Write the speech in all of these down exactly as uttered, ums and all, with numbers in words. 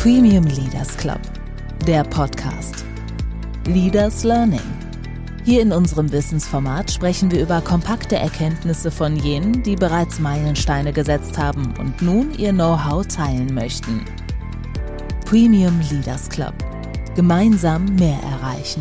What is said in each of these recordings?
Premium Leaders Club, der Podcast. Leaders Learning. Hier in unserem Wissensformat sprechen wir über kompakte Erkenntnisse von jenen, die bereits Meilensteine gesetzt haben und nun ihr Know-how teilen möchten. Premium Leaders Club. Gemeinsam mehr erreichen.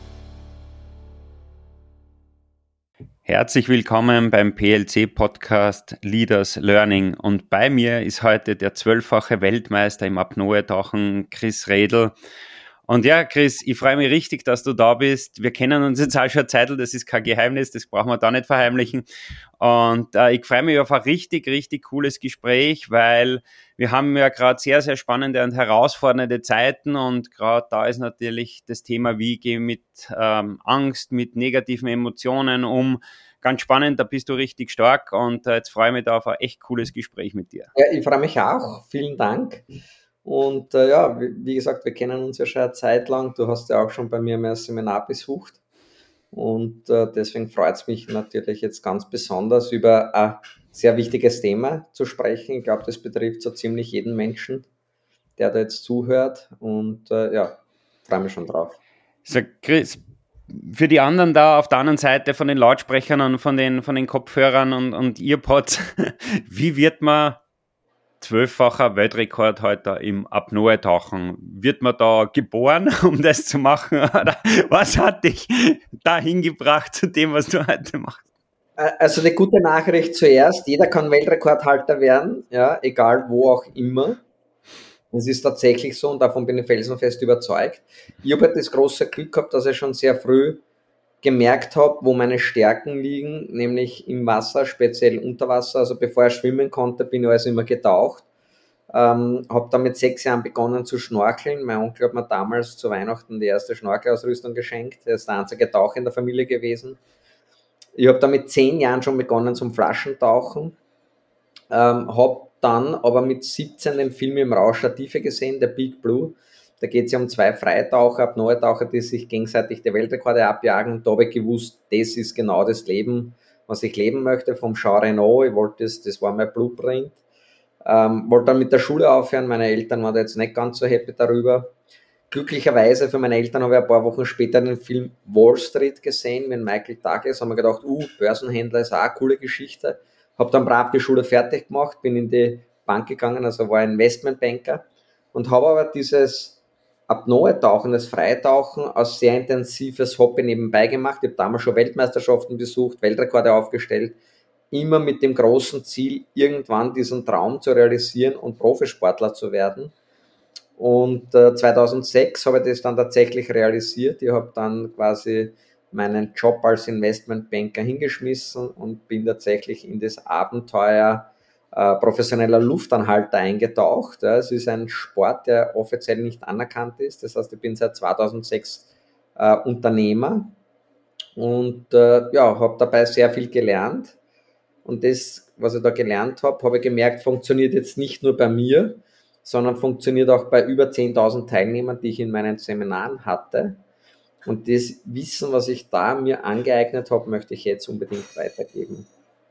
Herzlich willkommen beim P L C-Podcast Leaders Learning und bei mir ist heute der zwölffache Weltmeister im Apnoe-Tauchen, Chris Redl. Und ja, Chris, ich freue mich richtig, dass du da bist. Wir kennen uns jetzt auch schon eine Zeit, das ist kein Geheimnis, das brauchen wir da nicht verheimlichen. Und äh, ich freue mich auf ein richtig, richtig cooles Gespräch, weil wir haben ja gerade sehr, sehr spannende und herausfordernde Zeiten und gerade da ist natürlich das Thema, wie gehe ich mit ähm, Angst, mit negativen Emotionen um. Ganz spannend, da bist du richtig stark und äh, jetzt freue ich mich da auf ein echt cooles Gespräch mit dir. Ja, ich freue mich auch. Vielen Dank. Und äh, ja, wie, wie gesagt, wir kennen uns ja schon eine Zeit lang. Du hast ja auch schon bei mir mein Seminar besucht. Und äh, deswegen freut es mich natürlich jetzt ganz besonders, über ein sehr wichtiges Thema zu sprechen. Ich glaube, das betrifft so ziemlich jeden Menschen, der da jetzt zuhört. Und äh, ja, freue mich schon drauf. So, Chris, für die anderen da auf der anderen Seite von den Lautsprechern und von den, von den Kopfhörern und, und Earpods, wie wird man zwölffacher Weltrekordhalter im Apnoe-Tauchen? Wird man da geboren, um das zu machen? Oder was hat dich dahin gebracht zu dem, was du heute machst? Also die gute Nachricht zuerst, jeder kann Weltrekordhalter werden, ja, egal wo auch immer. Es ist tatsächlich so und davon bin ich felsenfest überzeugt. Ich habe halt das große Glück gehabt, dass ich schon sehr früh gemerkt habe, wo meine Stärken liegen, nämlich im Wasser, speziell unter Wasser. Also bevor ich schwimmen konnte, bin ich also immer getaucht. Ähm, habe dann mit sechs Jahren begonnen zu schnorcheln. Mein Onkel hat mir damals zu Weihnachten die erste Schnorchelausrüstung geschenkt. Er ist der einzige Taucher in der Familie gewesen. Ich habe dann mit zehn Jahren schon begonnen zum Flaschentauchen. Ähm, habe dann aber mit siebzehn den Film Im Rausch der Tiefe gesehen, der Big Blue. Da geht es ja um zwei Freitaucher, Apnoe-Taucher, die sich gegenseitig die Weltrekorde abjagen. Und da habe ich gewusst, das ist genau das Leben, was ich leben möchte, vom Jean Reno. Ich wollte das, das war mein Blueprint. Ähm, wollte dann mit der Schule aufhören. Meine Eltern waren da jetzt nicht ganz so happy darüber. Glücklicherweise für meine Eltern habe ich ein paar Wochen später den Film Wall Street gesehen mit Michael Douglas. Haben wir gedacht, uh, Börsenhändler ist auch eine coole Geschichte. Habe dann brav die Schule fertig gemacht, bin in die Bank gegangen, also war Investmentbanker und habe aber dieses Apnoe-Tauchen, das Freitauchen als sehr intensives Hobby nebenbei gemacht. Ich habe damals schon Weltmeisterschaften besucht, Weltrekorde aufgestellt, immer mit dem großen Ziel, irgendwann diesen Traum zu realisieren und Profisportler zu werden. Und äh, zweitausendsechs habe ich das dann tatsächlich realisiert. Ich habe dann quasi meinen Job als Investmentbanker hingeschmissen und bin tatsächlich in das Abenteuer äh, professioneller Luftanhalter eingetaucht. Ja, es ist ein Sport, der offiziell nicht anerkannt ist. Das heißt, ich bin seit zweitausendsechs äh, Unternehmer und äh, ja, habe dabei sehr viel gelernt. Und das, was ich da gelernt habe, habe ich gemerkt, funktioniert jetzt nicht nur bei mir, sondern funktioniert auch bei über zehntausend Teilnehmern, die ich in meinen Seminaren hatte. Und das Wissen, was ich da mir angeeignet habe, möchte ich jetzt unbedingt weitergeben.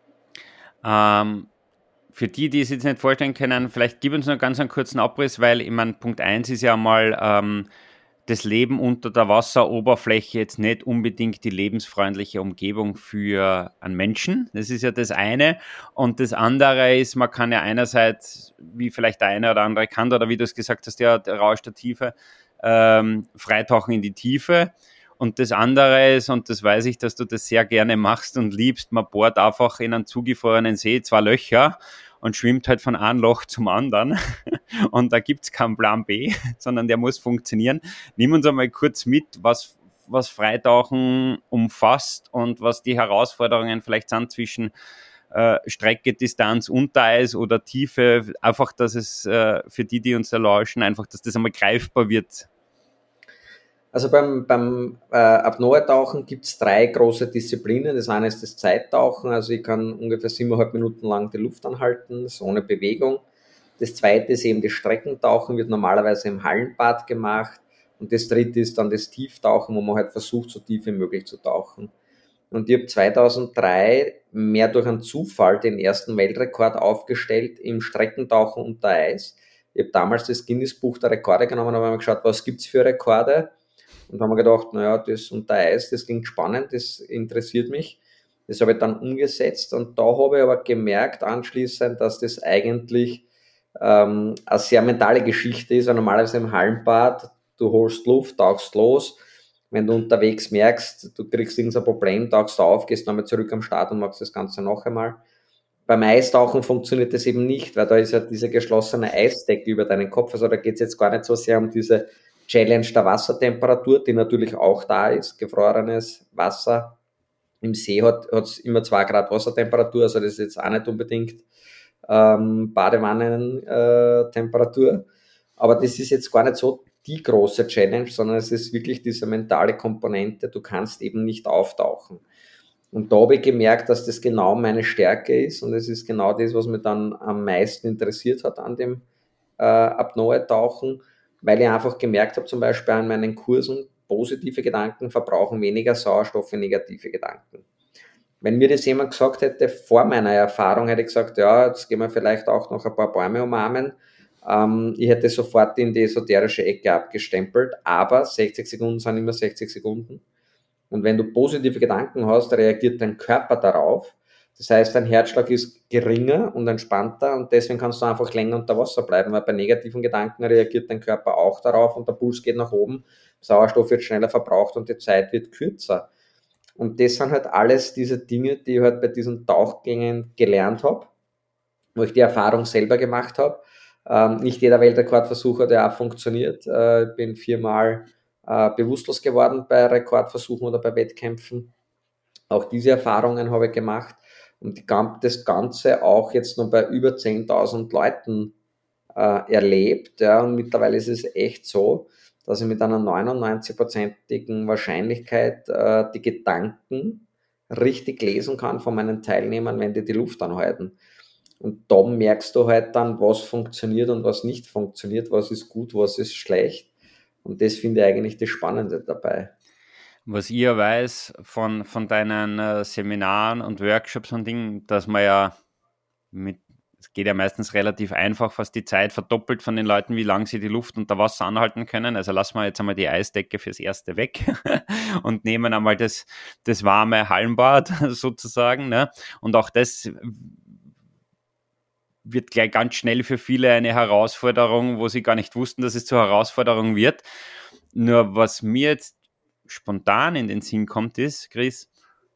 Ähm, für die, die es jetzt nicht vorstellen können, vielleicht gib uns noch ganz einen kurzen Abriss, weil ich meine, Punkt eins ist ja mal ähm, das Leben unter der Wasseroberfläche jetzt nicht unbedingt die lebensfreundliche Umgebung für einen Menschen. Das ist ja das eine. Und das andere ist, man kann ja einerseits, wie vielleicht der eine oder andere kann, oder wie du es gesagt hast, ja, der Rausch der Tiefe, ähm, freitauchen in die Tiefe. Und das andere ist, und das weiß ich, dass du das sehr gerne machst und liebst, man bohrt einfach in einen zugefrorenen See zwei Löcher und schwimmt halt von einem Loch zum anderen. Und da gibt's keinen Plan B, sondern der muss funktionieren. Nimm uns einmal kurz mit, was, was Freitauchen umfasst und was die Herausforderungen vielleicht sind zwischen äh, Strecke, Distanz, Untereis oder Tiefe. Einfach, dass es äh, für die, die uns da lauschen, einfach, dass das einmal greifbar wird. Also beim, beim äh, Apnoe-Tauchen gibt es drei große Disziplinen. Das eine ist das Zeittauchen, also ich kann ungefähr siebeneinhalb Minuten lang die Luft anhalten, so ohne Bewegung. Das zweite ist eben das Streckentauchen, wird normalerweise im Hallenbad gemacht. Und das dritte ist dann das Tieftauchen, wo man halt versucht, so tief wie möglich zu tauchen. Und ich habe zweitausenddrei mehr durch einen Zufall den ersten Weltrekord aufgestellt im Streckentauchen unter Eis. Ich habe damals das Guinness-Buch der Rekorde genommen, habe mir geschaut, was gibt es für Rekorde? Und haben mir gedacht, naja, das unter Eis, das klingt spannend, das interessiert mich. Das habe ich dann umgesetzt und da habe ich aber gemerkt anschließend, dass das eigentlich ähm, eine sehr mentale Geschichte ist, weil normalerweise im Hallenbad, du holst Luft, tauchst los, wenn du unterwegs merkst, du kriegst irgendein Problem, tauchst du auf, gehst nochmal zurück am Start und machst das Ganze noch einmal. Beim Eistauchen funktioniert das eben nicht, weil da ist ja diese geschlossene Eisdecke über deinen Kopf, also da geht es jetzt gar nicht so sehr um diese Challenge der Wassertemperatur, die natürlich auch da ist, gefrorenes Wasser. Im See hat es immer zwei Grad Wassertemperatur, also das ist jetzt auch nicht unbedingt ähm, Badewannentemperatur. Äh, Aber das ist jetzt gar nicht so die große Challenge, sondern es ist wirklich diese mentale Komponente, du kannst eben nicht auftauchen. Und da habe ich gemerkt, dass das genau meine Stärke ist und es ist genau das, was mich dann am meisten interessiert hat an dem äh, Apnoe-Tauchen, weil ich einfach gemerkt habe, zum Beispiel an meinen Kursen, positive Gedanken verbrauchen weniger Sauerstoff wie negative Gedanken. Wenn mir das jemand gesagt hätte, vor meiner Erfahrung, hätte ich gesagt, ja, jetzt gehen wir vielleicht auch noch ein paar Bäume umarmen. Ähm, ich hätte sofort in die esoterische Ecke abgestempelt, aber sechzig Sekunden sind immer sechzig Sekunden. Und wenn du positive Gedanken hast, reagiert dein Körper darauf. Das heißt, dein Herzschlag ist geringer und entspannter und deswegen kannst du einfach länger unter Wasser bleiben, weil bei negativen Gedanken reagiert dein Körper auch darauf und der Puls geht nach oben, Sauerstoff wird schneller verbraucht und die Zeit wird kürzer. Und das sind halt alles diese Dinge, die ich halt bei diesen Tauchgängen gelernt habe, wo ich die Erfahrung selber gemacht habe. Ähm, nicht jeder Weltrekordversuch hat ja auch funktioniert. Äh, ich bin viermal äh, bewusstlos geworden bei Rekordversuchen oder bei Wettkämpfen. Auch diese Erfahrungen habe ich gemacht und die, das Ganze auch jetzt noch bei über zehntausend Leuten äh, erlebt. Ja, und mittlerweile ist es echt so, dass ich mit einer neunundneunzig-prozentigen Wahrscheinlichkeit äh, die Gedanken richtig lesen kann von meinen Teilnehmern, wenn die die Luft anhalten. Und da merkst du halt dann, was funktioniert und was nicht funktioniert, was ist gut, was ist schlecht. Und das finde ich eigentlich das Spannende dabei. Was ich ja weiß von, von deinen äh, Seminaren und Workshops und Dingen, dass man ja mit, es geht ja meistens relativ einfach, fast die Zeit verdoppelt von den Leuten, wie lange sie die Luft unter Wasser anhalten können. Also lassen wir jetzt einmal die Eisdecke fürs Erste weg und nehmen einmal das, das warme Hallenbad sozusagen. Ne? Und auch das wird gleich ganz schnell für viele eine Herausforderung, wo sie gar nicht wussten, dass es zur Herausforderung wird. Nur was mir jetzt spontan in den Sinn kommt, ist, Chris,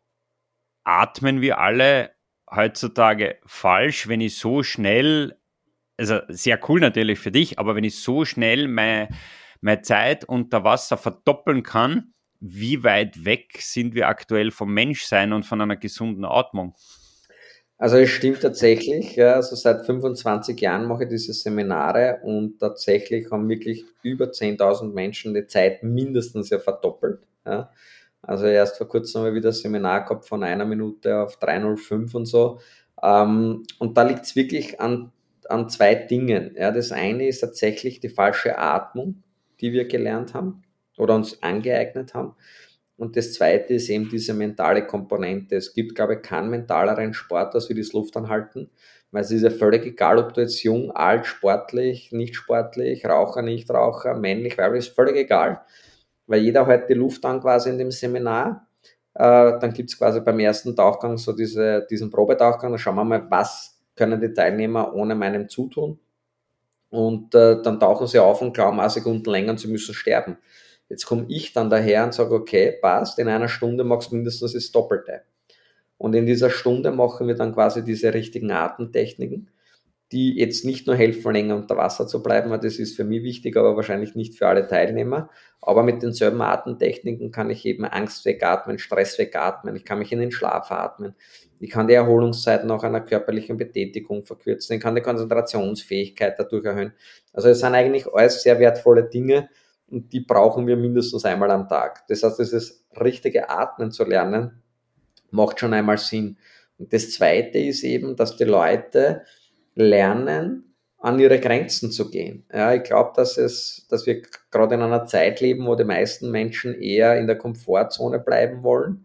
atmen wir alle heutzutage falsch, wenn ich so schnell, also sehr cool natürlich für dich, aber wenn ich so schnell meine, meine Zeit unter Wasser verdoppeln kann, wie weit weg sind wir aktuell vom Menschsein und von einer gesunden Atmung? Also es stimmt tatsächlich, ja, also seit fünfundzwanzig Jahren mache ich diese Seminare und tatsächlich haben wirklich über zehntausend Menschen die Zeit mindestens ja verdoppelt. Ja. Also erst vor kurzem haben wir wieder ein Seminar gehabt von einer Minute auf drei Komma null fünf und so. Ähm, und da liegt es wirklich an, an zwei Dingen. Ja. Das eine ist tatsächlich die falsche Atmung, die wir gelernt haben oder uns angeeignet haben. Und das Zweite ist eben diese mentale Komponente. Es gibt, glaube ich, keinen mentaleren Sport, als wie das Luftanhalten, weil es ist ja völlig egal, ob du jetzt jung, alt, sportlich, nicht sportlich, Raucher, nicht Raucher, männlich, weiblich, ist völlig egal, weil jeder hält die Luft an quasi in dem Seminar. Äh, dann gibt es quasi beim ersten Tauchgang so diese, diesen Probetauchgang, da schauen wir mal, was können die Teilnehmer ohne meinem Zutun. Und äh, dann tauchen sie auf und glauben eine Sekunde länger und sie müssen sterben. Jetzt komme ich dann daher und sage, okay, passt, in einer Stunde machst du mindestens das Doppelte. Und in dieser Stunde machen wir dann quasi diese richtigen Atemtechniken, die jetzt nicht nur helfen, länger unter Wasser zu bleiben, weil das ist für mich wichtig, aber wahrscheinlich nicht für alle Teilnehmer. Aber mit denselben Atemtechniken kann ich eben Angst wegatmen, Stress wegatmen, ich kann mich in den Schlaf atmen, ich kann die Erholungszeit nach einer körperlichen Betätigung verkürzen, ich kann die Konzentrationsfähigkeit dadurch erhöhen. Also es sind eigentlich alles sehr wertvolle Dinge, und die brauchen wir mindestens einmal am Tag. Das heißt, dieses richtige Atmen zu lernen, macht schon einmal Sinn. Und das Zweite ist eben, dass die Leute lernen, an ihre Grenzen zu gehen. Ja, ich glaube, dass es, dass wir gerade in einer Zeit leben, wo die meisten Menschen eher in der Komfortzone bleiben wollen,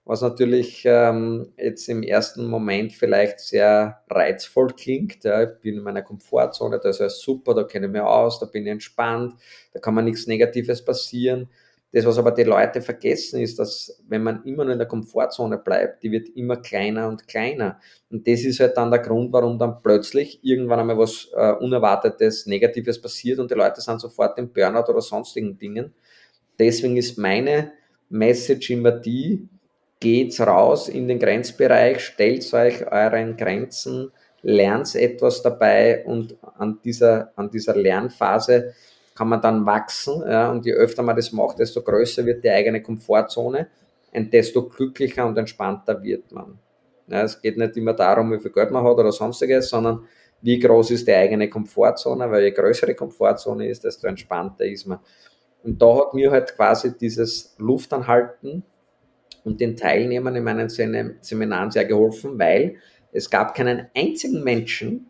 was natürlich ähm, jetzt im ersten Moment vielleicht sehr reizvoll klingt. Ja, ich bin in meiner Komfortzone, da ist alles super, da kenne ich mich aus, da bin ich entspannt, da kann mir nichts Negatives passieren. Das, was aber die Leute vergessen, ist, dass wenn man immer nur in der Komfortzone bleibt, die wird immer kleiner und kleiner. Und das ist halt dann der Grund, warum dann plötzlich irgendwann einmal was äh, Unerwartetes, Negatives passiert und die Leute sind sofort im Burnout oder sonstigen Dingen. Deswegen ist meine Message immer die, geht's raus in den Grenzbereich, stellt euch euren Grenzen, lernt etwas dabei und an dieser, an dieser Lernphase kann man dann wachsen, ja, und je öfter man das macht, desto größer wird die eigene Komfortzone und desto glücklicher und entspannter wird man. Ja, es geht nicht immer darum, wie viel Geld man hat oder sonstiges, sondern wie groß ist die eigene Komfortzone, weil je größer die Komfortzone ist, desto entspannter ist man. Und da hat mir halt quasi dieses Luftanhalten und den Teilnehmern in meinen Seminaren sehr geholfen, weil es gab keinen einzigen Menschen,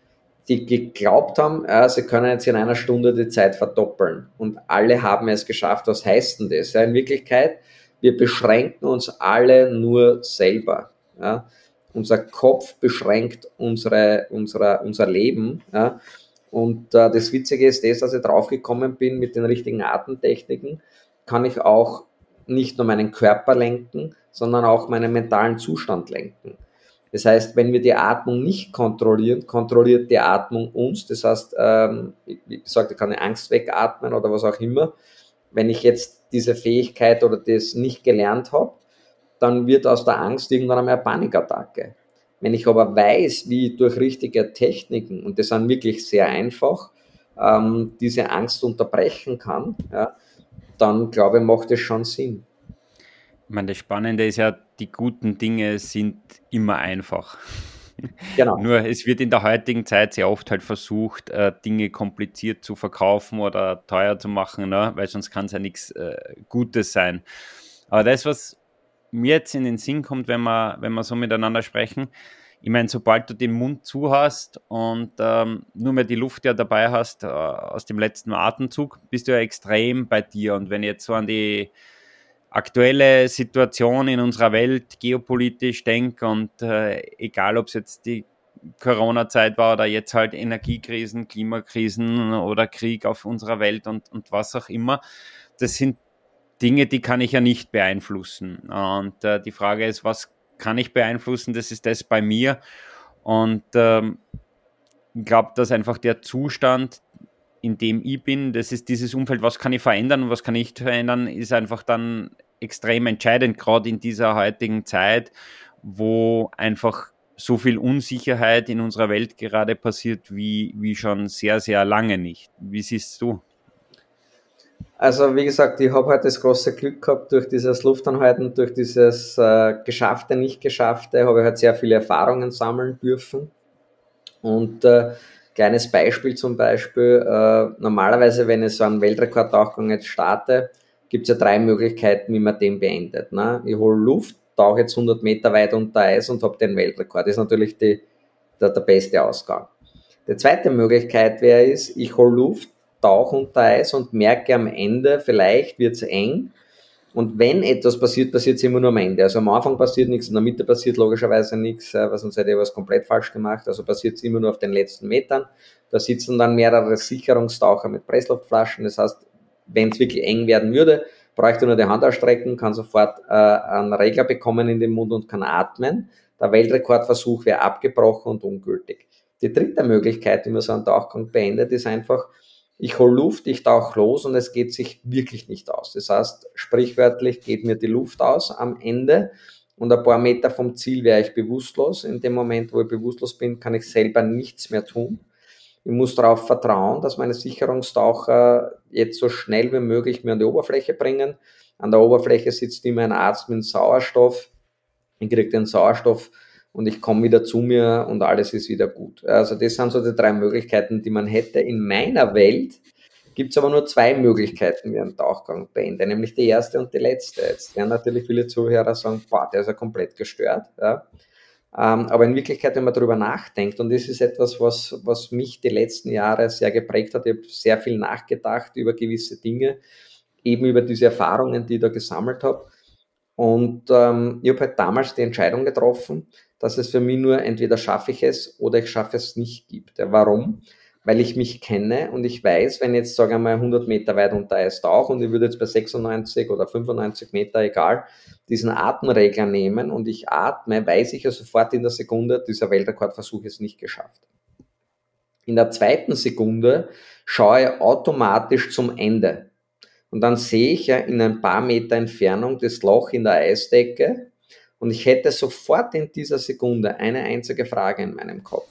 die geglaubt haben, äh, sie können jetzt in einer Stunde die Zeit verdoppeln. Und alle haben es geschafft. Was heißt denn das? Ja, in Wirklichkeit, wir beschränken uns alle nur selber. Ja? Unser Kopf beschränkt unsere, unsere, unser Leben. Ja? Und äh, das Witzige ist das, dass ich draufgekommen bin, mit den richtigen Atemtechniken kann ich auch nicht nur meinen Körper lenken, sondern auch meinen mentalen Zustand lenken. Das heißt, wenn wir die Atmung nicht kontrollieren, kontrolliert die Atmung uns. Das heißt, ähm, wie gesagt, ich kann die Angst wegatmen oder was auch immer. Wenn ich jetzt diese Fähigkeit oder das nicht gelernt habe, dann wird aus der Angst irgendwann einmal eine Panikattacke. Wenn ich aber weiß, wie ich durch richtige Techniken, und das sind wirklich sehr einfach, ähm, diese Angst unterbrechen kann, ja, dann glaube ich, macht es schon Sinn. Ich meine, das Spannende ist ja, die guten Dinge sind immer einfach. Genau. Nur es wird in der heutigen Zeit sehr oft halt versucht, äh, Dinge kompliziert zu verkaufen oder teuer zu machen, ne? Weil sonst kann es ja nichts äh, Gutes sein. Aber das, was mir jetzt in den Sinn kommt, wenn wir, wenn wir so miteinander sprechen, ich meine, sobald du den Mund zu hast und ähm, nur mehr die Luft ja dabei hast äh, aus dem letzten Atemzug, bist du ja extrem bei dir. Und wenn ich jetzt so an die aktuelle Situation in unserer Welt geopolitisch denke und äh, egal, ob es jetzt die Corona-Zeit war oder jetzt halt Energiekrisen, Klimakrisen oder Krieg auf unserer Welt und, und was auch immer, das sind Dinge, die kann ich ja nicht beeinflussen. Und äh, die Frage ist, was kann ich beeinflussen? Das ist das bei mir. Und ähm, ich glaube, dass einfach der Zustand, in dem ich bin, das ist dieses Umfeld, was kann ich verändern und was kann ich verändern, ist einfach dann extrem entscheidend, gerade in dieser heutigen Zeit, wo einfach so viel Unsicherheit in unserer Welt gerade passiert, wie, wie schon sehr, sehr lange nicht. Wie siehst du? Also wie gesagt, ich habe halt das große Glück gehabt, durch dieses Luftanhalten, durch dieses äh, Geschaffte, Nicht-Geschaffte, habe ich halt sehr viele Erfahrungen sammeln dürfen. Und äh, kleines Beispiel zum Beispiel, äh, normalerweise, wenn ich so einen Weltrekordtauchgang jetzt starte, gibt es ja drei Möglichkeiten, wie man den beendet. Ne? Ich hole Luft, tauche jetzt hundert Meter weit unter Eis und habe den Weltrekord. Das ist natürlich die, der, der beste Ausgang. Die zweite Möglichkeit wäre ist, ich hole Luft, tauche unter Eis und merke am Ende, vielleicht wird es eng. Und wenn etwas passiert, passiert es immer nur am Ende. Also am Anfang passiert nichts, in der Mitte passiert logischerweise nichts, weil sonst hätte ich was komplett falsch gemacht. Also passiert es immer nur auf den letzten Metern. Da sitzen dann mehrere Sicherungstaucher mit Pressluftflaschen. Das heißt, wenn es wirklich eng werden würde, bräuchte ich nur die Hand ausstrecken, kann sofort äh, einen Regler bekommen in den Mund und kann atmen. Der Weltrekordversuch wäre abgebrochen und ungültig. Die dritte Möglichkeit, wie man so einen Tauchgang beendet, ist einfach, ich hole Luft, ich tauche los und es geht sich wirklich nicht aus. Das heißt, sprichwörtlich geht mir die Luft aus am Ende und ein paar Meter vom Ziel wäre ich bewusstlos. In dem Moment, wo ich bewusstlos bin, kann ich selber nichts mehr tun. Ich muss darauf vertrauen, dass meine Sicherungstaucher jetzt so schnell wie möglich mir an die Oberfläche bringen. An der Oberfläche sitzt immer ein Arzt mit Sauerstoff. Ich kriege den Sauerstoff und ich komme wieder zu mir und alles ist wieder gut. Also das sind so die drei Möglichkeiten, die man hätte. In meiner Welt gibt es aber nur zwei Möglichkeiten, wie ein Tauchgang beenden, nämlich die erste und die letzte. Jetzt werden natürlich viele Zuhörer sagen, boah, der ist ja komplett gestört. Ja. Ähm, aber in Wirklichkeit, wenn man darüber nachdenkt, und das ist etwas, was, was mich die letzten Jahre sehr geprägt hat, ich habe sehr viel nachgedacht über gewisse Dinge, eben über diese Erfahrungen, die ich da gesammelt habe. Und ähm, ich habe halt damals die Entscheidung getroffen, dass es für mich nur entweder schaffe ich es oder ich schaffe es nicht gibt. Ja, warum? Weil ich mich kenne und ich weiß, wenn jetzt, sagen wir mal, hundert Meter weit unter Eis tauche und ich würde jetzt bei sechsundneunzig oder fünfundneunzig Meter, egal, diesen Atemregler nehmen und ich atme, weiß ich ja sofort in der Sekunde, dieser Weltrekordversuch ist nicht geschafft. In der zweiten Sekunde schaue ich automatisch zum Ende. Und dann sehe ich ja in ein paar Meter Entfernung das Loch in der Eisdecke und ich hätte sofort in dieser Sekunde eine einzige Frage in meinem Kopf.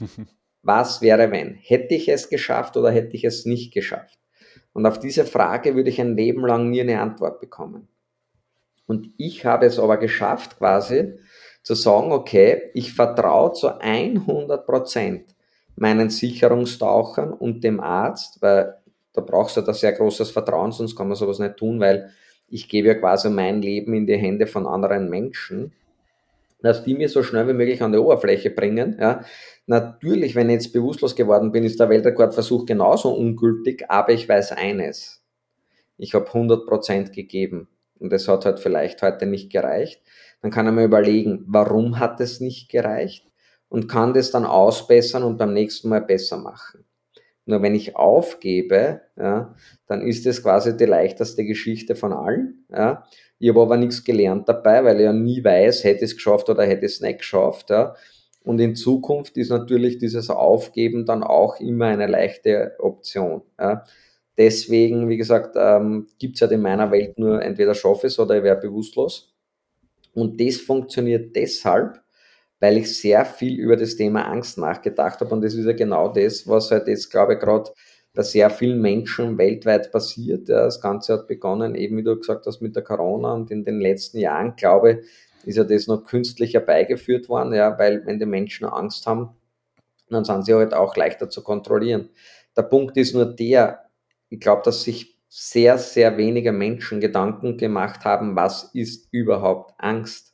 Was wäre, wenn? Hätte ich es geschafft oder hätte ich es nicht geschafft? Und auf diese Frage würde ich ein Leben lang nie eine Antwort bekommen. Und ich habe es aber geschafft, quasi zu sagen, okay, ich vertraue zu hundert Prozent meinen Sicherungstauchern und dem Arzt, weil da brauchst du da sehr großes Vertrauen, sonst kann man sowas nicht tun, weil ich gebe ja quasi mein Leben in die Hände von anderen Menschen, dass die mir so schnell wie möglich an die Oberfläche bringen. Ja. Natürlich, wenn ich jetzt bewusstlos geworden bin, ist der Weltrekordversuch genauso ungültig, aber ich weiß eines, ich habe hundert Prozent gegeben und es hat halt vielleicht heute nicht gereicht. Dann kann ich mir überlegen, warum hat es nicht gereicht und kann das dann ausbessern und beim nächsten Mal besser machen. Nur wenn ich aufgebe, ja, dann ist das quasi die leichteste Geschichte von allen. Ja. Ich habe aber nichts gelernt dabei, weil ich ja nie weiß, hätte ich es geschafft oder hätte ich es nicht geschafft. Ja. Und in Zukunft ist natürlich dieses Aufgeben dann auch immer eine leichte Option. Ja. Deswegen, wie gesagt, ähm, gibt es halt in meiner Welt nur entweder schaffe ich es oder ich wäre bewusstlos. Und das funktioniert deshalb, weil ich sehr viel über das Thema Angst nachgedacht habe. Und das ist ja genau das, was halt jetzt, glaube ich, gerade bei sehr vielen Menschen weltweit passiert. Ja, das Ganze hat begonnen, eben wie du gesagt hast, mit der Corona. Und in den letzten Jahren, glaube ich, ist ja das noch künstlich herbeigeführt worden, ja, weil wenn die Menschen Angst haben, dann sind sie halt auch leichter zu kontrollieren. Der Punkt ist nur der, ich glaube, dass sich sehr, sehr wenige Menschen Gedanken gemacht haben, was ist überhaupt Angst?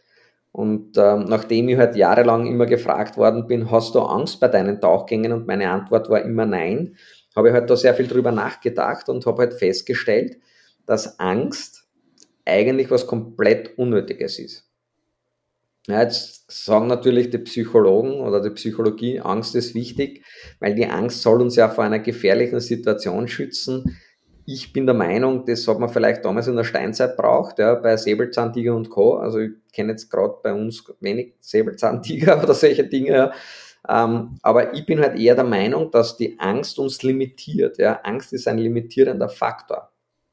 Und ähm, nachdem ich halt jahrelang immer gefragt worden bin, hast du Angst bei deinen Tauchgängen? Und meine Antwort war immer nein, habe ich halt da sehr viel drüber nachgedacht und habe halt festgestellt, dass Angst eigentlich was komplett Unnötiges ist. Ja, jetzt sagen natürlich die Psychologen oder die Psychologie, Angst ist wichtig, weil die Angst soll uns ja vor einer gefährlichen Situation schützen. Ich bin der Meinung, das hat man vielleicht damals in der Steinzeit braucht, ja, bei Säbelzahntiger und Co. Also ich kenne jetzt gerade bei uns wenig Säbelzahntiger oder solche Dinge, ja. Ähm, aber ich bin halt eher der Meinung, dass die Angst uns limitiert. Ja. Angst ist ein limitierender Faktor.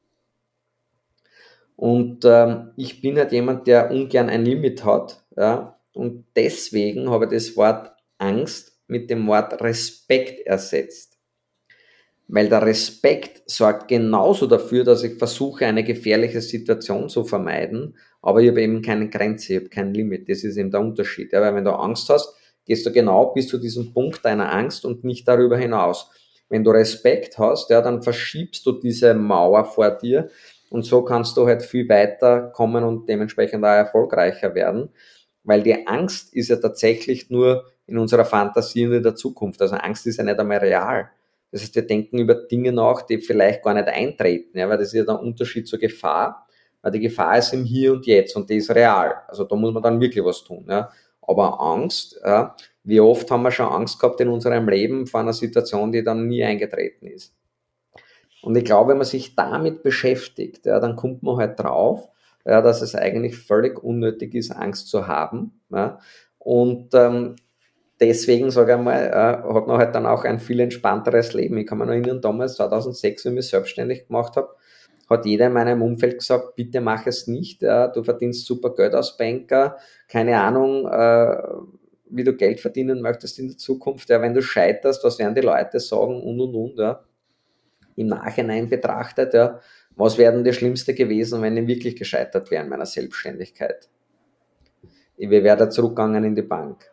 Und ähm, ich bin halt jemand, der ungern ein Limit hat. Ja. Und deswegen habe ich das Wort Angst mit dem Wort Respekt ersetzt. Weil der Respekt sorgt genauso dafür, dass ich versuche, eine gefährliche Situation zu vermeiden, aber ich habe eben keine Grenze, ich habe kein Limit. Das ist eben der Unterschied. Ja, weil wenn du Angst hast, gehst du genau bis zu diesem Punkt deiner Angst und nicht darüber hinaus. Wenn du Respekt hast, ja, dann verschiebst du diese Mauer vor dir und so kannst du halt viel weiter kommen und dementsprechend auch erfolgreicher werden, weil die Angst ist ja tatsächlich nur in unserer Fantasie und in der Zukunft. Also Angst ist ja nicht einmal real. Das heißt, wir denken über Dinge nach, die vielleicht gar nicht eintreten, ja, weil das ist ja der Unterschied zur Gefahr, weil die Gefahr ist im Hier und Jetzt und die ist real. Also da muss man dann wirklich was tun. Ja. Aber Angst, ja, wie oft haben wir schon Angst gehabt in unserem Leben vor einer Situation, die dann nie eingetreten ist. Und ich glaube, wenn man sich damit beschäftigt, ja, dann kommt man halt drauf, ja, dass es eigentlich völlig unnötig ist, Angst zu haben. Ja. Und ähm, deswegen, sage ich mal, äh, hat man halt dann auch ein viel entspannteres Leben. Ich kann mich noch erinnern, damals zweitausendsechs, als ich mich selbstständig gemacht habe, hat jeder in meinem Umfeld gesagt, bitte mach es nicht, ja, du verdienst super Geld als Banker, keine Ahnung, äh, wie du Geld verdienen möchtest in der Zukunft, ja, wenn du scheiterst, was werden die Leute sagen und und und, ja. Im Nachhinein betrachtet, ja, was wäre denn das Schlimmste gewesen, wenn ich wirklich gescheitert wäre in meiner Selbstständigkeit? Ich wäre zurückgegangen in die Bank.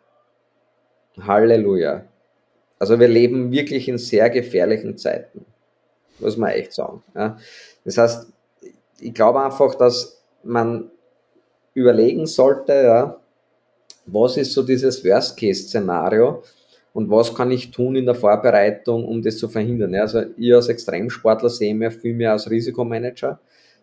Halleluja. Also wir leben wirklich in sehr gefährlichen Zeiten, muss man echt sagen. Ja. Das heißt, ich glaube einfach, dass man überlegen sollte, ja, was ist so dieses Worst-Case-Szenario und was kann ich tun in der Vorbereitung, um das zu verhindern. Ja, also ich als Extremsportler sehe mich viel mehr als Risikomanager.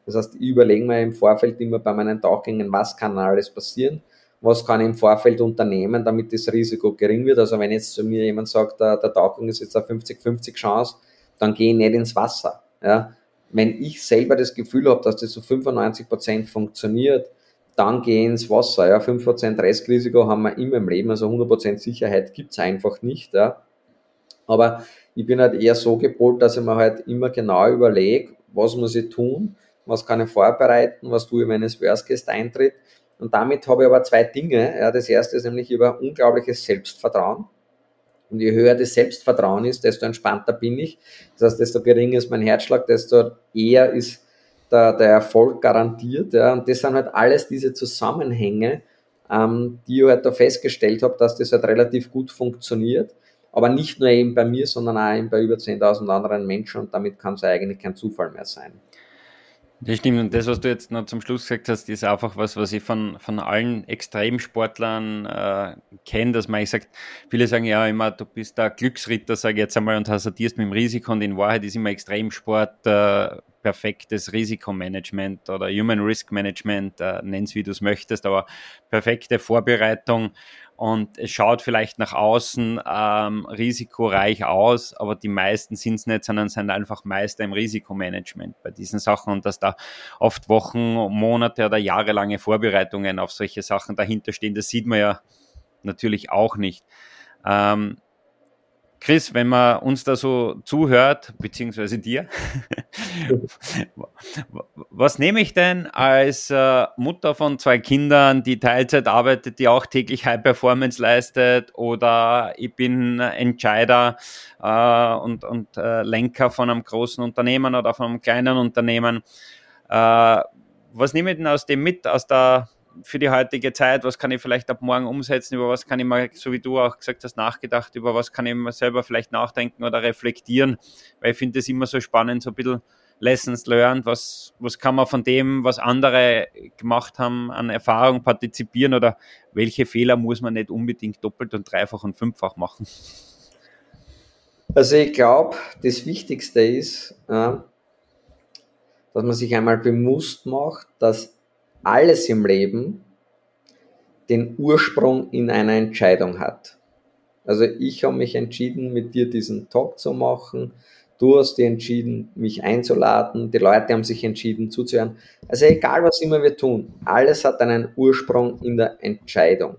Das heißt, ich überlege mir im Vorfeld immer bei meinen Tauchgängen, was kann alles passieren, was kann ich im Vorfeld unternehmen, damit das Risiko gering wird. Also wenn jetzt zu mir jemand sagt, der, der Tauchgang ist jetzt eine fünfzig fünfzig Chance, dann gehe ich nicht ins Wasser. Ja. Wenn ich selber das Gefühl habe, dass das zu fünfundneunzig Prozent funktioniert, dann gehe ich ins Wasser. Ja. fünf Prozent Restrisiko haben wir immer im Leben, also hundert Prozent Sicherheit gibt es einfach nicht. Ja. Aber ich bin halt eher so gepolt, dass ich mir halt immer genau überlege, was muss ich tun, was kann ich vorbereiten, was tue ich, wenn es Worst Case eintritt. Und damit habe ich aber zwei Dinge. Ja, das erste ist nämlich über unglaubliches Selbstvertrauen. Und je höher das Selbstvertrauen ist, desto entspannter bin ich. Das heißt, desto geringer ist mein Herzschlag, desto eher ist der, der Erfolg garantiert. Ja. Und das sind halt alles diese Zusammenhänge, ähm, die ich halt da festgestellt habe, dass das halt relativ gut funktioniert. Aber nicht nur eben bei mir, sondern auch eben bei über zehntausend anderen Menschen. Und damit kann es eigentlich kein Zufall mehr sein. Das stimmt, und das, was du jetzt noch zum Schluss gesagt hast, ist einfach was, was ich von, von allen Extremsportlern äh, kenne, dass man eigentlich sagt, viele sagen ja immer, du bist der Glücksritter, sage ich jetzt einmal, und hasardierst mit dem Risiko, und in Wahrheit ist immer Extremsport äh, perfektes Risikomanagement oder Human Risk Management, äh, nenn's wie du es möchtest, aber perfekte Vorbereitung. Und es schaut vielleicht nach außen ähm, risikoreich aus, aber die meisten sind es nicht, sondern sind einfach Meister im Risikomanagement bei diesen Sachen, und dass da oft Wochen, Monate oder jahrelange Vorbereitungen auf solche Sachen dahinter stehen, das sieht man ja natürlich auch nicht. Ähm, Chris, wenn man uns da so zuhört, beziehungsweise dir, was nehme ich denn als äh, Mutter von zwei Kindern, die Teilzeit arbeitet, die auch täglich High Performance leistet, oder ich bin Entscheider äh, und, und äh, Lenker von einem großen Unternehmen oder von einem kleinen Unternehmen. Äh, was nehme ich denn aus dem mit, aus der für die heutige Zeit, was kann ich vielleicht ab morgen umsetzen, über was kann ich mal, so wie du auch gesagt hast, nachgedacht, über was kann ich mal selber vielleicht nachdenken oder reflektieren, weil ich finde es immer so spannend, so ein bisschen Lessons learned, was, was kann man von dem, was andere gemacht haben, an Erfahrung partizipieren, oder welche Fehler muss man nicht unbedingt doppelt und dreifach und fünffach machen? Also ich glaube, das Wichtigste ist, äh, dass man sich einmal bewusst macht, dass alles im Leben den Ursprung in einer Entscheidung hat. Also ich habe mich entschieden, mit dir diesen Talk zu machen. Du hast dich entschieden, mich einzuladen. Die Leute haben sich entschieden, zuzuhören. Also egal, was immer wir tun, alles hat einen Ursprung in der Entscheidung.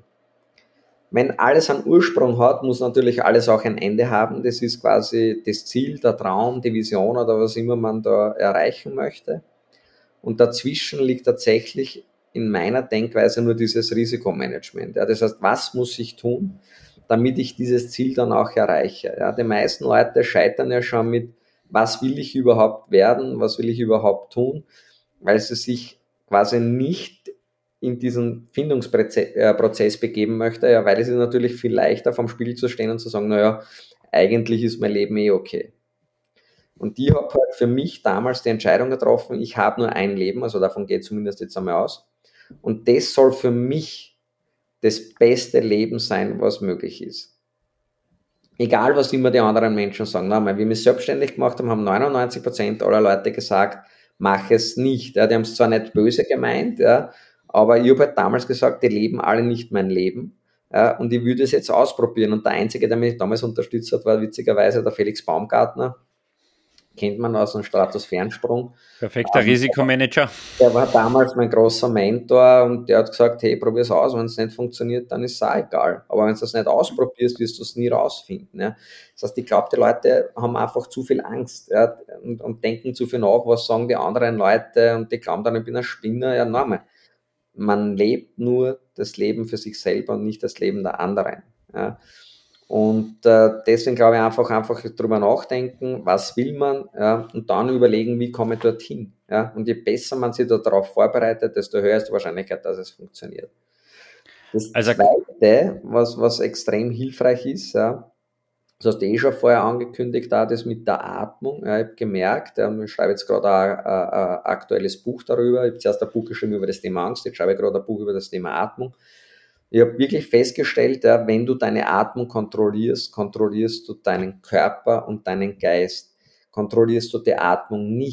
Wenn alles einen Ursprung hat, muss natürlich alles auch ein Ende haben. Das ist quasi das Ziel, der Traum, die Vision oder was immer man da erreichen möchte. Und dazwischen liegt tatsächlich in meiner Denkweise nur dieses Risikomanagement. Ja, das heißt, was muss ich tun, damit ich dieses Ziel dann auch erreiche? Ja, die meisten Leute scheitern ja schon mit, was will ich überhaupt werden, was will ich überhaupt tun, weil sie sich quasi nicht in diesen Findungsprozess begeben möchte, ja, weil es ist natürlich viel leichter vom Spiel zu stehen und zu sagen, naja, eigentlich ist mein Leben eh okay. Und ich habe halt für mich damals die Entscheidung getroffen, ich habe nur ein Leben, also davon geht zumindest jetzt einmal aus. Und das soll für mich das beste Leben sein, was möglich ist. Egal, was immer die anderen Menschen sagen. Na, wie wir mich selbstständig gemacht haben, haben neunundneunzig Prozent aller Leute gesagt, mach es nicht. Ja, die haben es zwar nicht böse gemeint, ja, aber ich habe halt damals gesagt, die leben alle nicht mein Leben. Ja, und ich würde es jetzt ausprobieren. Und der Einzige, der mich damals unterstützt hat, war witzigerweise der Felix Baumgartner. Kennt man aus dem Stratosphärensprung. Perfekter ähm, Risikomanager. Der war damals mein großer Mentor und der hat gesagt, hey, probier es aus, wenn es nicht funktioniert, dann ist es auch egal. Aber wenn du das nicht ausprobierst, wirst du es nie rausfinden. Ja. Das heißt, ich glaube, die Leute haben einfach zu viel Angst, ja, und, und denken zu viel nach, was sagen die anderen Leute, und die glauben dann, ich bin ein Spinner. Ja, nein, man lebt nur das Leben für sich selber und nicht das Leben der anderen. Ja. Und äh, deswegen glaube ich einfach, einfach drüber nachdenken, was will man, ja, und dann überlegen, wie komme ich dorthin. Ja. Und je besser man sich darauf vorbereitet, desto höher ist die Wahrscheinlichkeit, dass es funktioniert. Das also, Zweite, was, was extrem hilfreich ist, ja, das hast du eh schon vorher angekündigt, auch das mit der Atmung. Ja, ich habe gemerkt, ja, ich schreibe jetzt gerade ein, ein, ein aktuelles Buch darüber. Ich habe zuerst ein Buch geschrieben über das Thema Angst, jetzt schreibe ich gerade ein Buch über das Thema Atmung. Ich habe wirklich festgestellt, ja, wenn du deine Atmung kontrollierst, kontrollierst du deinen Körper und deinen Geist. Kontrollierst du die Atmung nicht,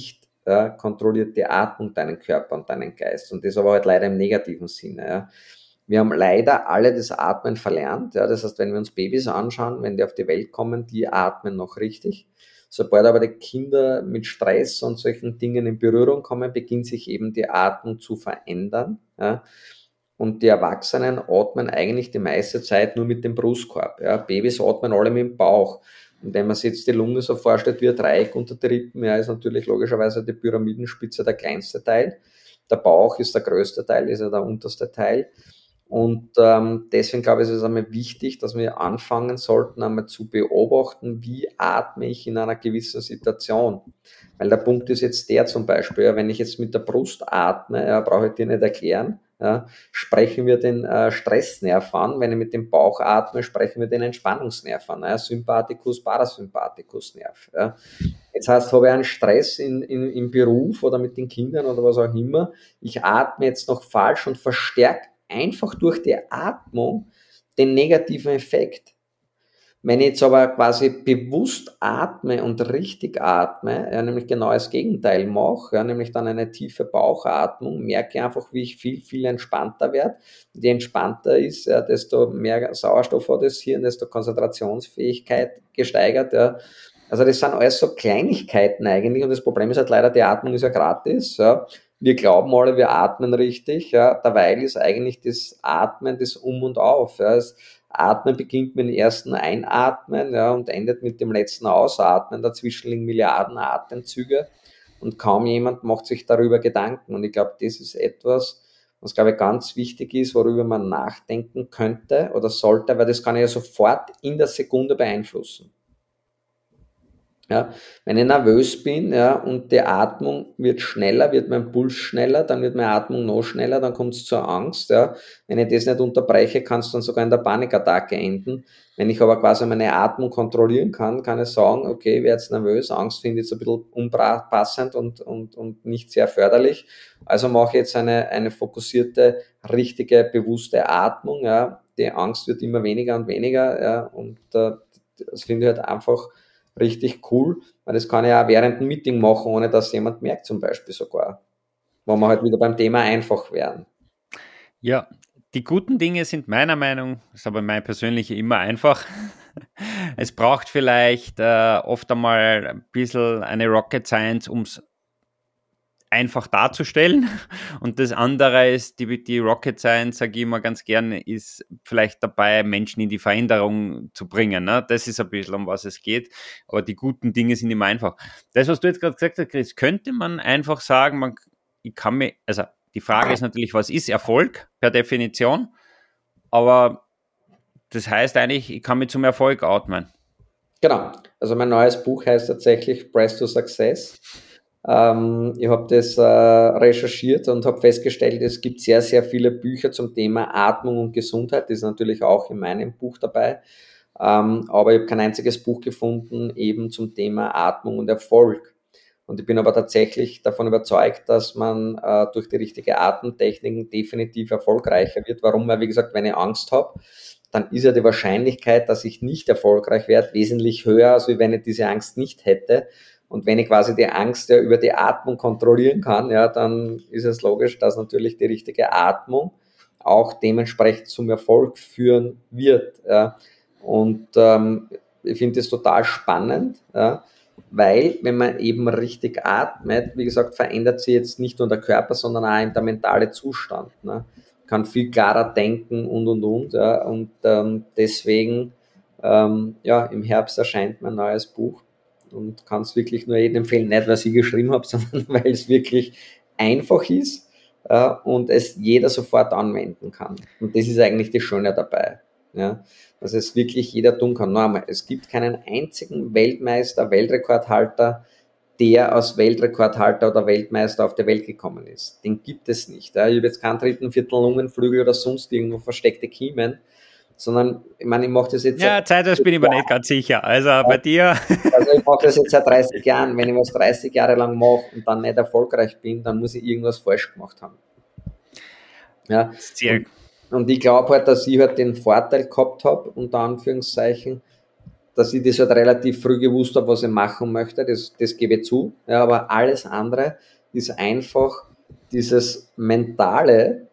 ja, kontrolliert die Atmung deinen Körper und deinen Geist. Und das aber halt leider im negativen Sinne. Ja. Wir haben leider alle das Atmen verlernt. Ja. Das heißt, wenn wir uns Babys anschauen, wenn die auf die Welt kommen, die atmen noch richtig. Sobald aber die Kinder mit Stress und solchen Dingen in Berührung kommen, beginnt sich eben die Atmung zu verändern. Ja. Und die Erwachsenen atmen eigentlich die meiste Zeit nur mit dem Brustkorb. Ja. Babys atmen alle mit dem Bauch. Und wenn man sich jetzt die Lunge so vorstellt wie ein Dreieck unter den Rippen, ja, ist natürlich logischerweise die Pyramidenspitze der kleinste Teil. Der Bauch ist der größte Teil, ist ja der unterste Teil. Und ähm, deswegen glaube ich, ist es einmal wichtig, dass wir anfangen sollten, einmal zu beobachten, wie atme ich in einer gewissen Situation. Weil der Punkt ist jetzt der zum Beispiel, ja, wenn ich jetzt mit der Brust atme, ja, brauche ich dir nicht erklären, ja, sprechen wir den äh, Stressnerv an. Wenn ich mit dem Bauch atme, sprechen wir den Entspannungsnerv an. Ja, Sympathikus, Parasympathikus-Nerv. Ja. Jetzt heißt, habe ich einen Stress in, in, im Beruf oder mit den Kindern oder was auch immer. Ich atme jetzt noch falsch und verstärke einfach durch die Atmung den negativen Effekt. Wenn ich jetzt aber quasi bewusst atme und richtig atme, ja, nämlich genau das Gegenteil mache, ja, nämlich dann eine tiefe Bauchatmung, merke ich einfach, wie ich viel, viel entspannter werde. Je entspannter ist, ja, desto mehr Sauerstoff hat das Hirn, desto Konzentrationsfähigkeit gesteigert. Ja. Also das sind alles so Kleinigkeiten eigentlich und das Problem ist halt leider, die Atmung ist ja gratis. Ja. Wir glauben alle, wir atmen richtig, ja, derweil ist eigentlich das Atmen das Um und Auf. Ja. Das Atmen beginnt mit dem ersten Einatmen, ja, und endet mit dem letzten Ausatmen. Dazwischen liegen Milliarden Atemzüge und kaum jemand macht sich darüber Gedanken. Und ich glaube, das ist etwas, was, glaube ich, ganz wichtig ist, worüber man nachdenken könnte oder sollte, weil das kann ich ja sofort in der Sekunde beeinflussen. Ja, wenn ich nervös bin, ja, und die Atmung wird schneller, wird mein Puls schneller, dann wird meine Atmung noch schneller, dann kommt es zur Angst. Ja. Wenn ich das nicht unterbreche, kann es dann sogar in der Panikattacke enden. Wenn ich aber quasi meine Atmung kontrollieren kann, kann ich sagen, okay, ich werde jetzt nervös, Angst finde ich jetzt ein bisschen unpassend und, und, und nicht sehr förderlich. Also mache ich jetzt eine, eine fokussierte, richtige, bewusste Atmung. Ja. Die Angst wird immer weniger und weniger, ja, und äh, das finde ich halt einfach richtig cool, weil das kann ich auch während dem Meeting machen, ohne dass jemand merkt zum Beispiel sogar, wo wir halt wieder beim Thema einfach werden. Ja, die guten Dinge sind meiner Meinung, das ist aber mein persönliche immer einfach. Es braucht vielleicht äh, oft einmal ein bisschen eine Rocket Science, um es einfach darzustellen. Und das andere ist, die, die Rocket Science, sage ich immer ganz gerne, ist vielleicht dabei, Menschen in die Veränderung zu bringen. Ne? Das ist ein bisschen, um was es geht. Aber die guten Dinge sind immer einfach. Das, was du jetzt gerade gesagt hast, Chris, könnte man einfach sagen, man, ich kann mir, also die Frage ist natürlich, was ist Erfolg per Definition? Aber das heißt eigentlich, ich kann mich zum Erfolg atmen. Genau. Also mein neues Buch heißt tatsächlich Press to Success. Ähm, ich habe das äh, recherchiert und habe festgestellt, es gibt sehr, sehr viele Bücher zum Thema Atmung und Gesundheit. Das ist natürlich auch in meinem Buch dabei. Ähm, aber ich habe kein einziges Buch gefunden eben zum Thema Atmung und Erfolg. Und ich bin aber tatsächlich davon überzeugt, dass man äh, durch die richtige Atemtechniken definitiv erfolgreicher wird. Warum? Weil, wie gesagt, wenn ich Angst habe, dann ist ja die Wahrscheinlichkeit, dass ich nicht erfolgreich werde, wesentlich höher, als wenn ich diese Angst nicht hätte. Und wenn ich quasi die Angst ja über die Atmung kontrollieren kann, ja, dann ist es logisch, dass natürlich die richtige Atmung auch dementsprechend zum Erfolg führen wird. Ja. Und ähm, ich finde das total spannend, ja, weil wenn man eben richtig atmet, wie gesagt, verändert sich jetzt nicht nur der Körper, sondern auch der mentale Zustand. Ne. Kann viel klarer denken und, und, und. Ja. Und ähm, deswegen, ähm, ja, im Herbst erscheint mein neues Buch. Und kann es wirklich nur jedem empfehlen, nicht weil ich geschrieben habe, sondern weil es wirklich einfach ist äh, und es jeder sofort anwenden kann. Und das ist eigentlich das Schöne dabei, ja, dass es wirklich jeder tun kann. Nochmal, es gibt keinen einzigen Weltmeister, Weltrekordhalter, der als Weltrekordhalter oder Weltmeister auf die Welt gekommen ist. Den gibt es nicht. Ja. Ich habe jetzt keinen dritten, vierten Lungenflügel oder sonst irgendwo versteckte Kiemen, sondern, ich meine, ich mache das jetzt... Ja, zeitweise bin ich mir nicht ganz sicher. Also ja, bei dir... Also ich mache das jetzt seit dreißig Jahren. Wenn ich was dreißig Jahre lang mache und dann nicht erfolgreich bin, dann muss ich irgendwas falsch gemacht haben. Ja. Sehr. Und, und ich glaube halt, dass ich halt den Vorteil gehabt habe, unter Anführungszeichen, dass ich das halt relativ früh gewusst habe, was ich machen möchte, das, das gebe ich zu. Ja, aber alles andere ist einfach dieses Mentale,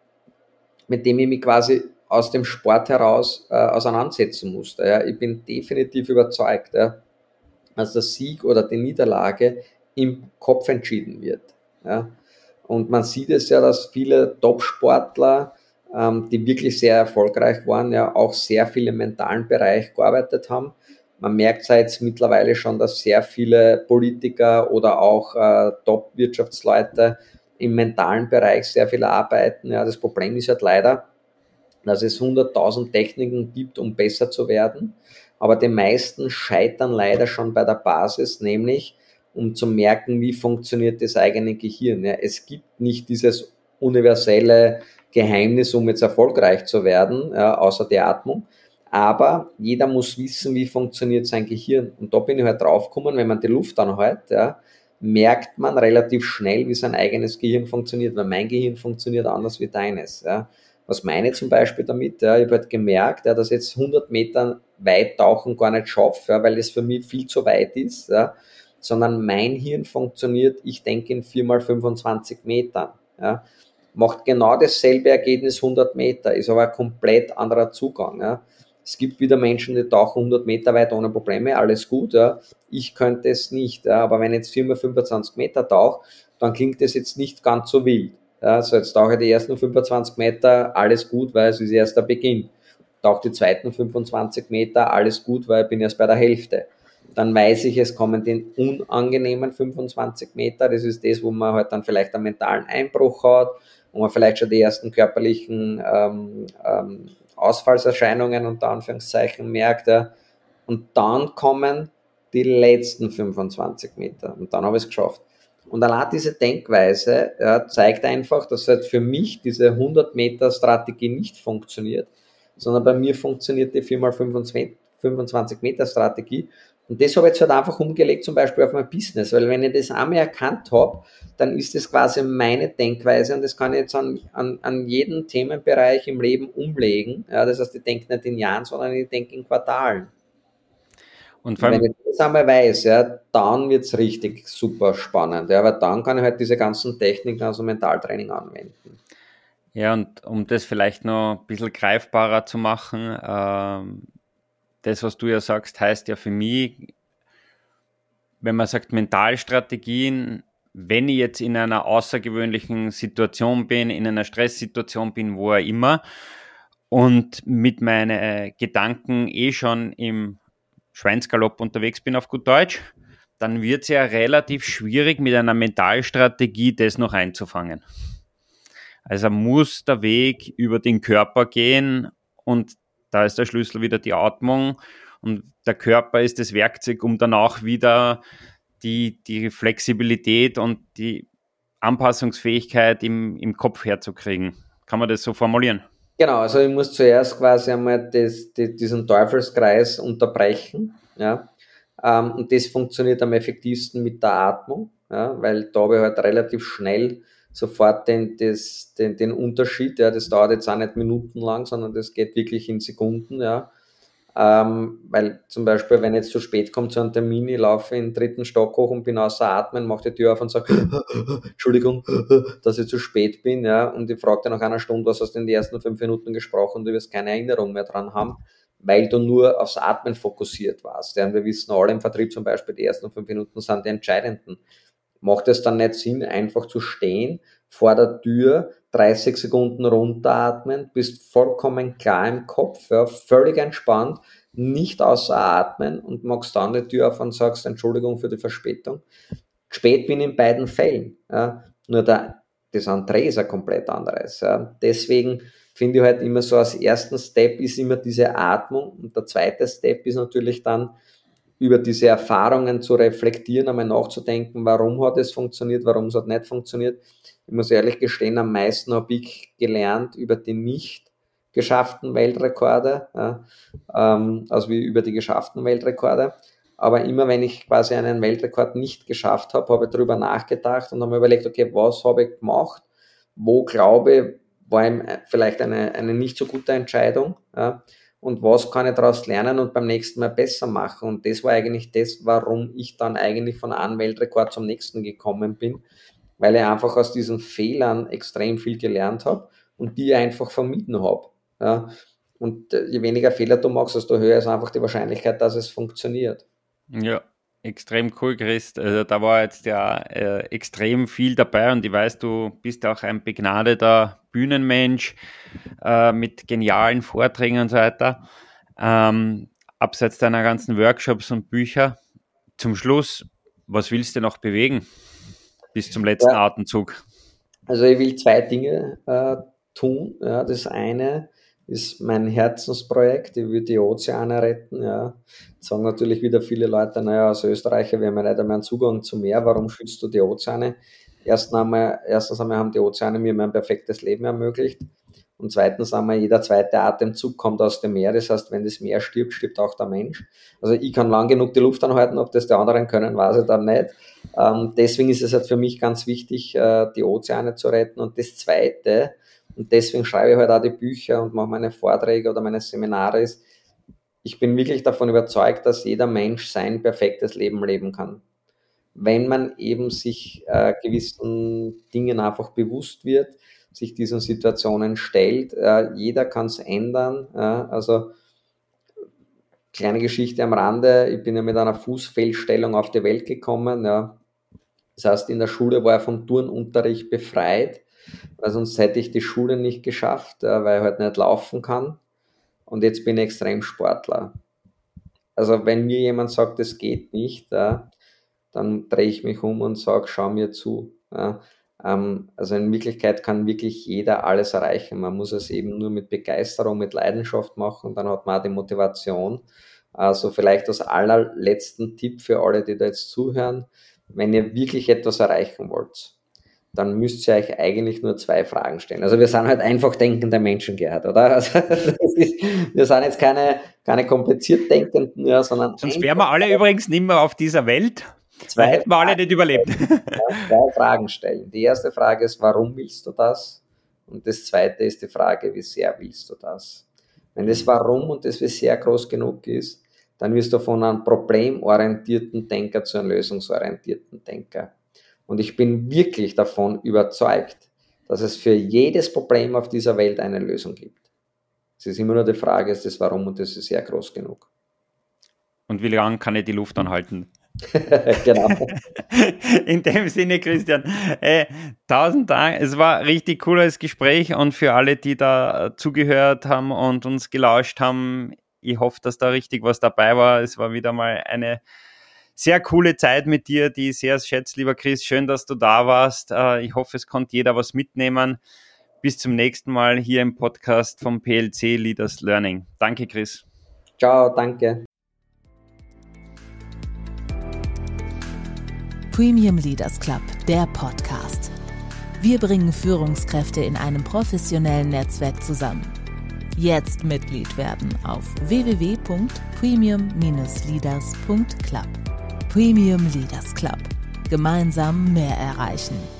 mit dem ich mich quasi aus dem Sport heraus äh, auseinandersetzen musste. Ja. Ich bin definitiv überzeugt, ja, dass der Sieg oder die Niederlage im Kopf entschieden wird. Ja. Und man sieht es ja, dass viele Top-Sportler, ähm, die wirklich sehr erfolgreich waren, ja auch sehr viel im mentalen Bereich gearbeitet haben. Man merkt ja jetzt mittlerweile schon, dass sehr viele Politiker oder auch äh, Top-Wirtschaftsleute im mentalen Bereich sehr viel arbeiten. Ja, das Problem ist halt leider, dass es hunderttausend Techniken gibt, um besser zu werden. Aber die meisten scheitern leider schon bei der Basis, nämlich um zu merken, wie funktioniert das eigene Gehirn. Ja, es gibt nicht dieses universelle Geheimnis, um jetzt erfolgreich zu werden, ja, außer die Atmung. Aber jeder muss wissen, wie funktioniert sein Gehirn. Und da bin ich halt draufgekommen, wenn man die Luft anhält, ja, merkt man relativ schnell, wie sein eigenes Gehirn funktioniert, weil mein Gehirn funktioniert anders wie deines. Ja. Was meine ich zum Beispiel damit? Ja, ich habe halt gemerkt, ja, dass ich jetzt hundert Meter weit tauchen gar nicht schaffe, ja, weil das für mich viel zu weit ist, ja, sondern mein Hirn funktioniert, ich denke in vier mal fünfundzwanzig Metern. Ja. Macht genau dasselbe Ergebnis hundert Meter, ist aber ein komplett anderer Zugang. Ja. Es gibt wieder Menschen, die tauchen hundert Meter weit ohne Probleme, alles gut. Ja. Ich könnte es nicht, ja, aber wenn ich jetzt vier mal fünfundzwanzig Meter tauche, dann klingt das jetzt nicht ganz so wild. Ja, so jetzt tauche ich die ersten fünfundzwanzig Meter, alles gut, weil es ist erst der Beginn. Tauche die zweiten fünfundzwanzig Meter, alles gut, weil ich bin erst bei der Hälfte. Dann weiß ich, es kommen die unangenehmen fünfundzwanzig Meter, das ist das, wo man halt dann vielleicht einen mentalen Einbruch hat, wo man vielleicht schon die ersten körperlichen ähm, ähm, Ausfallserscheinungen unter Anführungszeichen merkt. Ja. Und dann kommen die letzten fünfundzwanzig Meter und dann habe ich es geschafft. Und allein diese Denkweise ja, zeigt einfach, dass halt für mich diese hundert Meter Strategie nicht funktioniert, sondern bei mir funktioniert die vier mal fünfundzwanzig Meter Strategie. Und das habe ich jetzt halt einfach umgelegt, zum Beispiel auf mein Business, weil wenn ich das einmal erkannt habe, dann ist das quasi meine Denkweise und das kann ich jetzt an, an, an jeden Themenbereich im Leben umlegen. Ja, das heißt, ich denke nicht in Jahren, sondern ich denke in Quartalen. Und wenn ich das einmal weiß, ja, dann wird es richtig super spannend, ja, weil dann kann ich halt diese ganzen Techniken, also Mentaltraining anwenden. Ja, und um das vielleicht noch ein bisschen greifbarer zu machen, ähm, das, was du ja sagst, heißt ja für mich, wenn man sagt Mentalstrategien, wenn ich jetzt in einer außergewöhnlichen Situation bin, in einer Stresssituation bin, wo auch immer, und mit meinen Gedanken eh schon im Schweinsgalopp unterwegs bin auf gut Deutsch, dann wird es ja relativ schwierig mit einer Mentalstrategie das noch einzufangen. Also muss der Weg über den Körper gehen und da ist der Schlüssel wieder die Atmung und der Körper ist das Werkzeug, um danach wieder die, die Flexibilität und die Anpassungsfähigkeit im, im Kopf herzukriegen. Kann man das so formulieren? Genau, also ich muss zuerst quasi einmal das, die, diesen Teufelskreis unterbrechen, ja, ähm, und das funktioniert am effektivsten mit der Atmung, ja, weil da habe ich halt relativ schnell sofort den, das, den, den Unterschied, ja, das dauert jetzt auch nicht minutenlang, sondern das geht wirklich in Sekunden, ja, ähm, weil zum Beispiel, wenn ich jetzt zu spät komme zu einem Termin, ich laufe in den dritten Stock hoch und bin außer Atmen, mache die Tür auf und sage, Entschuldigung, dass ich zu spät bin, ja, und ich frage dann nach einer Stunde, was hast du in den ersten fünf Minuten gesprochen und du wirst keine Erinnerung mehr dran haben, weil du nur aufs Atmen fokussiert warst, ja, und wir wissen alle im Vertrieb zum Beispiel, die ersten fünf Minuten sind die entscheidenden. Macht es dann nicht Sinn, einfach zu stehen, vor der Tür, dreißig Sekunden runteratmen, bist vollkommen klar im Kopf, ja, völlig entspannt, nicht außer atmen und machst dann die Tür auf und sagst, Entschuldigung für die Verspätung. Spät bin ich in beiden Fällen, ja, nur der, das andere ist ein komplett anderes. Ja. Deswegen finde ich halt immer so, als ersten Step ist immer diese Atmung und der zweite Step ist natürlich dann, über diese Erfahrungen zu reflektieren, einmal nachzudenken, warum hat es funktioniert, warum es hat nicht funktioniert. Ich muss ehrlich gestehen, am meisten habe ich gelernt über die nicht geschafften Weltrekorde, ja, ähm, also wie über die geschafften Weltrekorde. Aber immer wenn ich quasi einen Weltrekord nicht geschafft habe, habe ich darüber nachgedacht und habe mir überlegt, okay, was habe ich gemacht, wo glaube ich, war vielleicht eine, eine nicht so gute Entscheidung, ja. und was kann ich daraus lernen und beim nächsten Mal besser machen. Und das war eigentlich das, warum ich dann eigentlich von einem Weltrekord zum nächsten gekommen bin, weil ich einfach aus diesen Fehlern extrem viel gelernt habe und die einfach vermieden habe. Ja. Und je weniger Fehler du machst, desto höher ist einfach die Wahrscheinlichkeit, dass es funktioniert. Ja, extrem cool, Chris. Also da war jetzt ja äh, extrem viel dabei und ich weiß, du bist auch ein begnadeter Bühnenmensch äh, mit genialen Vorträgen und so weiter. Ähm, abseits deiner ganzen Workshops und Bücher. Zum Schluss, was willst du noch bewegen bis zum letzten ja. Atemzug? Also ich will zwei Dinge äh, tun. Ja, das eine ist mein Herzensprojekt, ich will die Ozeane retten. Ja. Jetzt sagen natürlich wieder viele Leute, naja, als Österreicher, wir haben ja nicht einmal einen Zugang zum Meer, warum schützt du die Ozeane? Erstens einmal, erstens einmal haben die Ozeane mir mein perfektes Leben ermöglicht und zweitens einmal, jeder zweite Atemzug kommt aus dem Meer, das heißt, wenn das Meer stirbt, stirbt auch der Mensch. Also ich kann lang genug die Luft anhalten, ob das die anderen können, weiß ich dann nicht. Ähm, deswegen ist es halt für mich ganz wichtig, äh, die Ozeane zu retten. Und das Zweite, und deswegen schreibe ich halt auch die Bücher und mache meine Vorträge oder meine Seminare, ist, ich bin wirklich davon überzeugt, dass jeder Mensch sein perfektes Leben leben kann. Wenn man eben sich äh, gewissen Dingen einfach bewusst wird, sich diesen Situationen stellt, äh, jeder kann es ändern. Äh, also kleine Geschichte am Rande, ich bin ja mit einer Fußfehlstellung auf die Welt gekommen. Ja. Das heißt, in der Schule war ich vom Turnunterricht befreit, weil sonst hätte ich die Schule nicht geschafft, weil ich halt nicht laufen kann. Und jetzt bin ich Extremsportler. Also wenn mir jemand sagt, es geht nicht, dann drehe ich mich um und sage, schau mir zu. Also in Wirklichkeit kann wirklich jeder alles erreichen. Man muss es eben nur mit Begeisterung, mit Leidenschaft machen, dann hat man auch die Motivation. Also vielleicht als allerletzten Tipp für alle, die da jetzt zuhören, wenn ihr wirklich etwas erreichen wollt, dann müsst ihr euch eigentlich nur zwei Fragen stellen. Also wir sind halt einfach denkende Menschen, Gerhard, oder? Also das ist, wir sind jetzt keine, keine kompliziert Denkenden, ja, sondern... Sonst wären wir alle übrigens nicht mehr auf dieser Welt. Zwei hätten wir alle nicht überlebt. Ja, zwei Fragen stellen. Die erste Frage ist, warum willst du das? Und das zweite ist die Frage, wie sehr willst du das? Wenn das Warum und das wie sehr groß genug ist, dann wirst du von einem problemorientierten Denker zu einem lösungsorientierten Denker. Und ich bin wirklich davon überzeugt, dass es für jedes Problem auf dieser Welt eine Lösung gibt. Es ist immer nur die Frage, ist das Warum und das ist sehr groß genug. Und wie lange kann ich die Luft anhalten? Genau. In dem Sinne, Christian, äh, tausend Dank. Es war ein richtig cooles Gespräch und für alle, die da zugehört haben und uns gelauscht haben, ich hoffe, dass da richtig was dabei war. Es war wieder mal eine sehr coole Zeit mit dir, die ich sehr schätze, lieber Chris. Schön, dass du da warst. Ich hoffe, es konnte jeder was mitnehmen. Bis zum nächsten Mal hier im Podcast vom P L C Leaders Learning. Danke, Chris. Ciao, danke. Premium Leaders Club, der Podcast. Wir bringen Führungskräfte in einem professionellen Netzwerk zusammen. Jetzt Mitglied werden auf w w w punkt premium Bindestrich leaders punkt club. Premium Leaders Club. Gemeinsam mehr erreichen.